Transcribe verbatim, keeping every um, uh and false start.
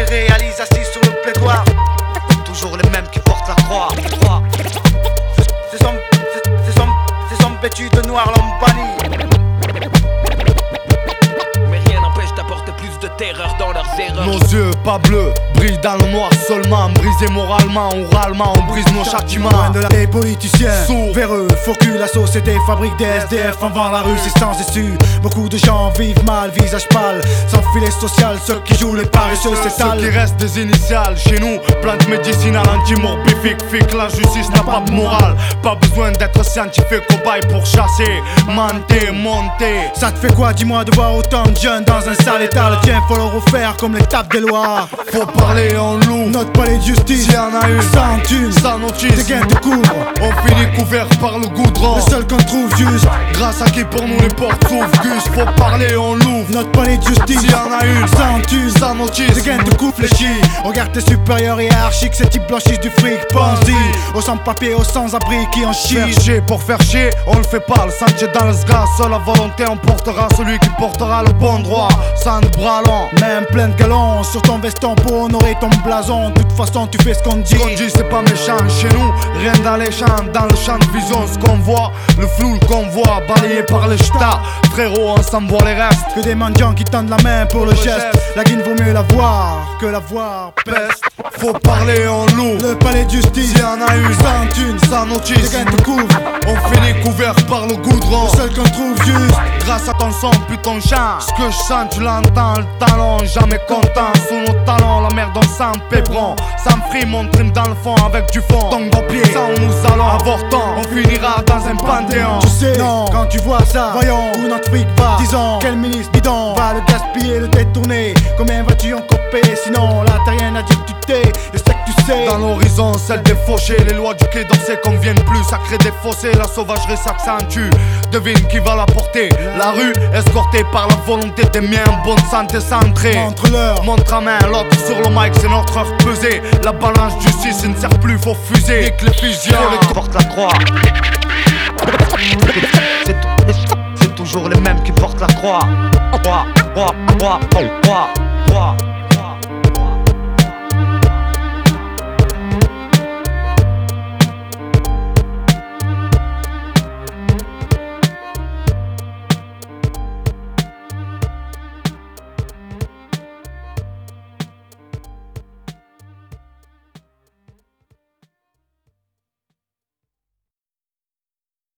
réalise assis sur le plaidoir. Toujours les mêmes qui portent la croix. croix. Ces hommes, ces, ces hommes, ces hommes vêtus de noir l'ont banni. Mais rien n'empêche d'apporter plus de terreur dans leurs erreurs. Nos yeux pas bleus, brillent dans le noir seulement. Brisés moralement, oralement, on brise nos châtiments. Loin de la des politiciens, sourds, véreux, faux cul, la société fabrique des S D F avant la rue, c'est sans issue. Beaucoup de gens vivent mal, visage pâle, sans filet social, ceux qui jouent les paresseux s'étalent. Ceux qui restent des initiales, chez nous, plante médicinale anti-morbifique, fique, la justice n'a pas de morale. Pas besoin d'être scientifique, cobaye pour chasser, menter, monter. Ça te fait quoi, dis-moi, de voir autant de jeunes dans un sale état? Tiens, faut le refaire comme l'étape des lois. Faut parler en loup, notre palais de justice, s'il y en a une, sans thune, sans notice, des gains de couvre. On finit couvert par le goudron. Le seul qu'on trouve juste, grâce à qui pour nous les portes s'ouvrent. Gus, faut parler, on l'ouvre. Notre palais de justice, s'il y en a une, sans thune, sans notice, des gains de coups fléchis. Regarde tes supérieurs hiérarchiques, ces types blanchissent du fric. Pense-y, aux sans-papiers, aux sans-abri qui en chient. Faire chier pour faire chier, on le fait pas. Le sentier dans le sgas, seule la volonté emportera celui qui portera le bon droit. Sans de bras longs, même plein de galons sur ton veston pour honorer ton blason. De toute façon, tu fais ce qu'on dit. Ce qu'on dit, c'est pas méchant. Chez nous, rien dans les champs, dans le champ de vision. Ce qu'on voit, le flou, le convoi, balayé par les ch'tas. Frérot, on s'en voit les restes. Que des mendiants qui tendent la main pour le geste. La guine vaut mieux la voir que la voir. Peste, faut parler en loup. Le palais de justice, s'il y en a une, sans thune, sans notice, des gains te couvrent. On finit couvert par le goudron. Le seul qu'on trouve juste, grâce à ton son puis ton chant. Ce que je sens, tu l'entends, le talent, jamais content. Sous nos talons, la merde on sent pébron. Ça me frime, on trime dans le fond avec du fond. Ton gros pied, ça où nous allons, avortant. On finira dans un panthéon. Tu sais, non, quand tu vois ça, voyons où notre fric va. Disons, quel ministre bidon va le gaspiller, le détourner. Combien vas-tu en couper? Sinon, là t'as rien à dire, tu t'es, je sais que tu sais. Dans l'horizon, celle des fauchés. Les lois du quai d'Orsay conviennent plus. Ça crée des fossés, la sauvagerie s'accentue. Devine qui va la porter. La rue, escortée par la volonté des miens. Bonne santé centrée. Montre-leur, montre à main, l'autre sur le mic, c'est notre heure pesée. La balance justice, il ne sert plus, faut fuser. Nique les fusions, les portent la croix. C'est toujours les mêmes qui portent la croix. Croix, croix, croix, croix, croix.